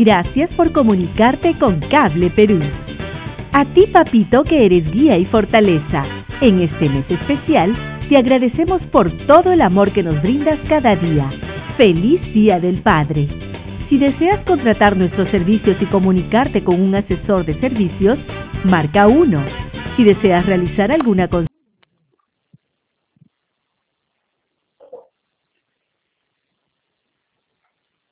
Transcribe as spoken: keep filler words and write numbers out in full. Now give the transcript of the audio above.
Gracias por comunicarte con Cable Perú. A ti, papito, que eres guía y fortaleza. En este mes especial, te agradecemos por todo el amor que nos brindas cada día. ¡Feliz Día del Padre! Si deseas contratar nuestros servicios y comunicarte con un asesor de servicios, marca uno. Si deseas realizar alguna consulta,